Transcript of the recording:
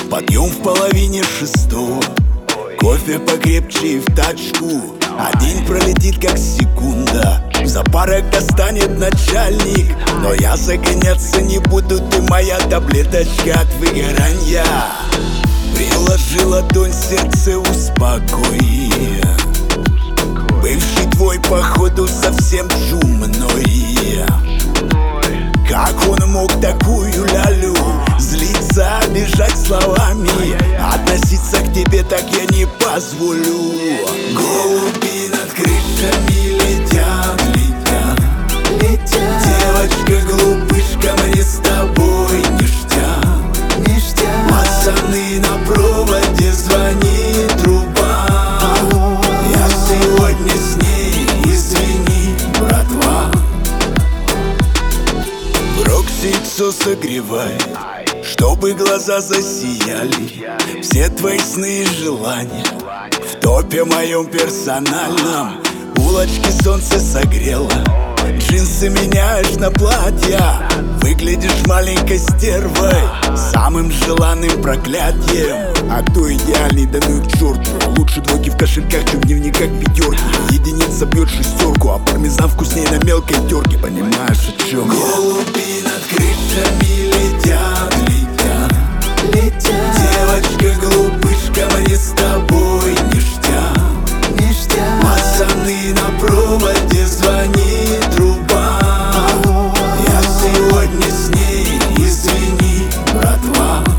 Подъем в половине шестого, кофе покрепче и в тачку. А день пролетит как секунда, за парок достанет начальник. Но я загоняться не буду, ты моя таблеточка от выгорания. Приложи ладонь, сердце успокой. Бывший твой походу совсем чумной. Как он мог такую лялю злиться, обижать словами? Относиться к тебе так я не позволю. Голуби над крышами летят, летят, летят. Девочка, глупышка, мне с тобой ништяк, ништяк. Пацаны на проводе, звонит труба. Я сегодня с ней, извини, братва. Роксицу согревай, чтобы глаза засияли. Все твои сны и желания в топе моем персональном. Булочки солнце согрело, джинсы меняешь на платья. Выглядишь маленькой стервой, самым желанным проклятием. А кто идеальный, да ну и к черту. Лучше двойки в кошельках, чем в дневниках пятерки. Единица бьет шестерку, а пармезан вкуснее на мелкой терке. Понимаешь, о чем я? Голуби над крышами летят, летят, летят. Девочка, глупышка, мне с тобой ништяк, ништяк. Пацаны на проводе, звонит труба. Я сегодня с ней, извини, братва.